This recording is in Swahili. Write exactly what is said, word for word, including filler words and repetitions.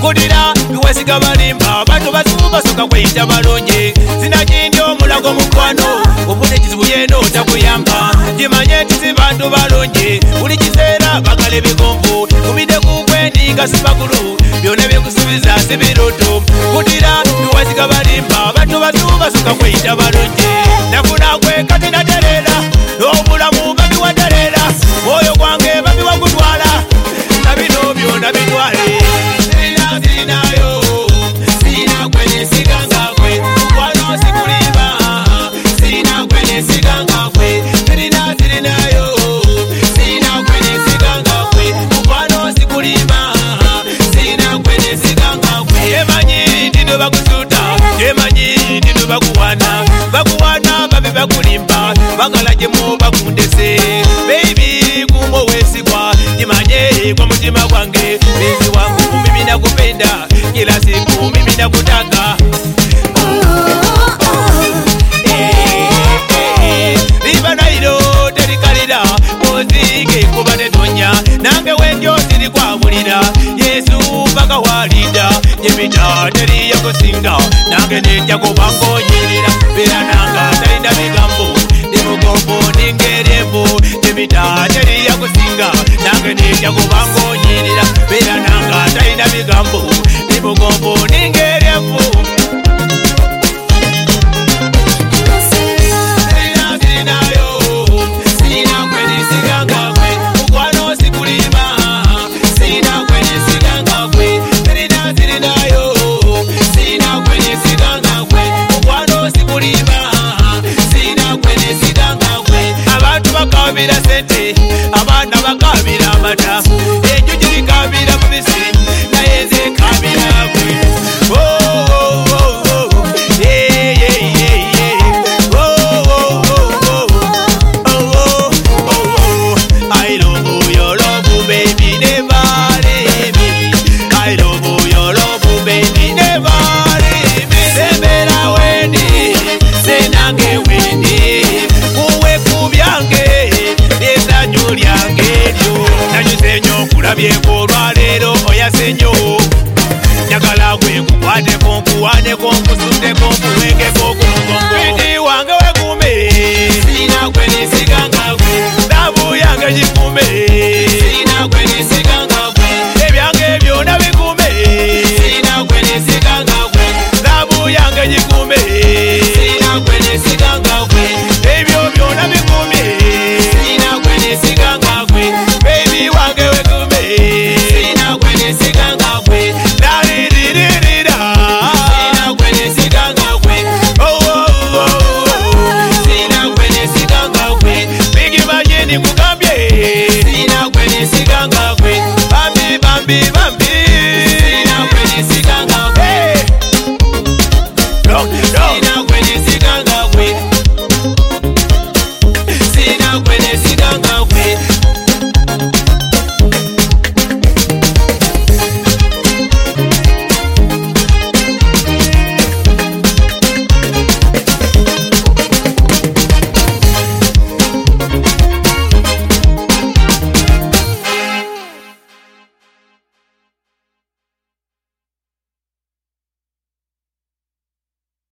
Kudira tuwesiga balimba bantu basuba soka kweyita balonje sinakindi omulago mukwano obune kizibu yeno takuyamba jimanye tizi bantu balonje buli kiseera bagala ebigonvu kumide kukwe ndinga sipakulu byona byekusubiza sibiroto Kudira tuwesiga balimba bantu basuba soka kweyita balonje nafuna kwe kati naterera n'obulamu babi waterera oyo gwange babi wakutwala nabino byona bitwale Sinayo, sina kwenye siganga kwe, wano sikuliba. Sina kwenye siganga kwe, sina sinayo. Sina kwenye siganga kwe, wano sikuliba. Sina kwenye siganga kwe. Yemanyi ndino bakusuta, yemanyi ndino bakuwana. Bakuwana babi bakulimba, bagala jemu bakundese. Baby kumo wesigwa, jimanye kwa mutima kwange. Bezi wangu mimi nakupenda, kila siku mimi nakutaka. Liba nairo terikalira, muziki kubane tonya. Nange wenjo siri kwa mulira, Yesu baka walida. Jemita teri ya kusinga, nange neja kubango nyirira. Bila nanga tarinda migambo, nimugombo ningerembo. Jemita teri ya kusinga, nange neja kubango nyirira. Bila nanga tarinda migambo, nimugombo ningerembo. Bakabira sente, abana bakabira amata, enjuki zikabira mubisi, naye nze kabira kwe. Oh oh oh oh, yeah yeah yeah yeah. Oh oh oh oh, oh oh oh. I love your love, baby, never leave me. I love your love, baby, never leave me. Sembera wendi, senange wendi, uwe kubyange. Nanyusenyo kulabyeko olwaleero oyasenyo njagala gwe nkukwateko nkuwaneko nkusundeko nkuwengeko kulungongo wange wekume sina gwe nisiganga gwe ndabu yange gikume sina gwe nisiganga gwe ebyange byonna bikume sina gwe nisiganga gwe ndabu yange gikume sina gwe nisiganga gwe ebyo byonna bikume sina gwe nisiganga gwe baby wange wekume sina gwe nisiganga gwe daliririra sina gwe nisiganga gwe oh oh oh sina gwe nisiganga gwe bigi bajeni kugambye sina gwe nisiganga gwe bambi bambi bambi